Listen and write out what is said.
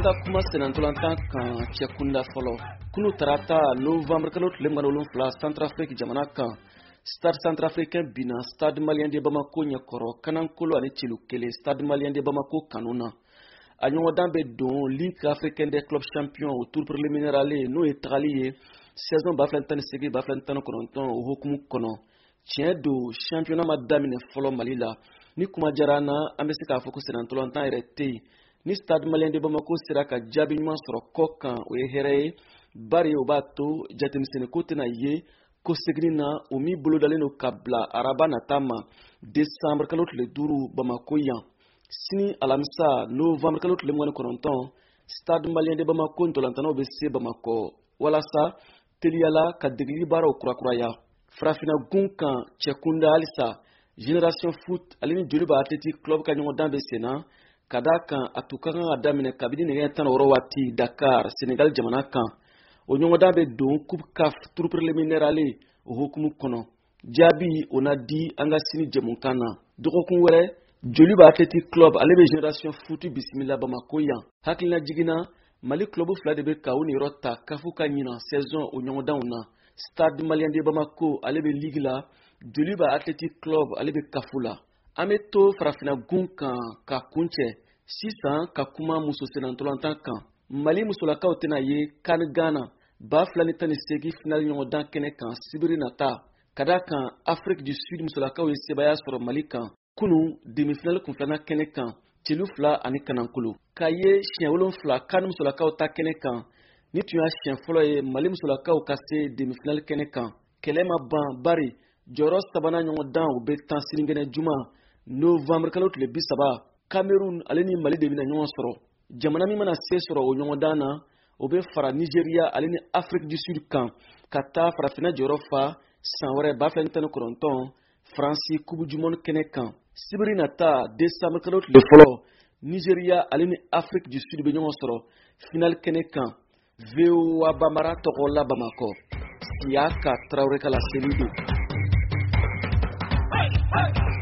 ka kuma senantolantan kan cɛkunda fɔlɔ kunu tarata novembre kalo tile 17 Centrafrique jamana kan Stade Centrafricain bina Stade Malien de Bamako ɲɛkɔrɔ Kanankolo ani Celu kelen Stade Malien de Bamako kanuna a ɲɔgɔndan bɛ don Ligue africaine des clubs champions au tour préliminaire ale n'o ye tagali ye saison 2018-2019 o hukumu kɔnɔ tiɲɛ don championnat ma daminɛ fɔlɔ Mali la ni kuma diyara an na an bɛ se k'a fɔ ko senantolantan yɛrɛ tɛ yen ni Stade Malien de Bamako sera ka jaabi ɲuman sɔrɔ kɔ kan o ye hɛrɛ ye bari o b'a to jatemisɛnniko tɛna ye ko segini na o min bolodalen don ka bila araba nata ma décembre kalo tile 5 Bamako yan sini alamisa novembre kalo tile 19 Stade Malien de Bamako ntolantanaw bɛ se Bamako walasa teliyala ka degeli baaraw kurakuraya farafina gun kan cɛkunda halisa Génération Foot ale ni Joliba Athletic Club ka ɲɔgɔndan bɛ sen na ka d'a kan a tun ka kan ka daminɛ kabini nɛgɛ 16 waati Dakar Sénégal jamana kan o ɲɔgɔndan bɛ don Coupe CAF tour préliminaire ale o hukumu kɔnɔ jaabi o na di an ka sini jɛmukan na dɔgɔkun wɛrɛ Joliba Athletic Club ale bɛ Génération Foot bisimila Bamako yan hakilina jiginna Mali club fila de bɛ ka u niyɔrɔ ta kafu ka ɲina saison o ɲɔgɔndanw na Stade Malien de Bamako ale bɛ ligue la Joliba Athletic Club ale bɛ kafu la an bɛ to farafina gun kan ka kuncɛ sisan ka kuma muso senantolantan kan Mali musolakaw tɛna ye CAN Ghana 2018 final ɲɔgɔndan kɛnɛ kan sibiri nata ka d'a kan Afrique du Sud musolakaw ye sebaya sɔrɔ Mali kan kunu demi-finale kunfilanan kɛnɛ kan Celu 2 ani Kanankolo ka ye siɲɛ 7 CAN musolakaw ta kɛnɛ kan ni tun y'a siɲɛ fɔlɔ ye Mali musolakaw ka se demi-finale kɛnɛ kan kɛlɛ ma ban bari jɔyɔrɔ sabanan ɲɔgɔndan u bɛ tan sinigɛnɛ juma novembre kalo tile 30 Cameroun ale ni Mali de bɛna ɲɔgɔn sɔrɔ jamana min mana se sɔrɔ o ɲɔgɔndan na o bɛ fara Nigeria ale ni Afrique du Sud kan ka taa farafina jɔyɔrɔ fa san wɛrɛ 2019 France Coupe du Monde kɛnɛ kan sibiri nata décembre kalo tile fɔlɔ Nigeria ale ni Afrique du Sud bɛ ɲɔgɔn sɔrɔ final kɛnɛ kan VOA Bambara tɔgɔ la Bamako Siyaka Traoré ka laseli don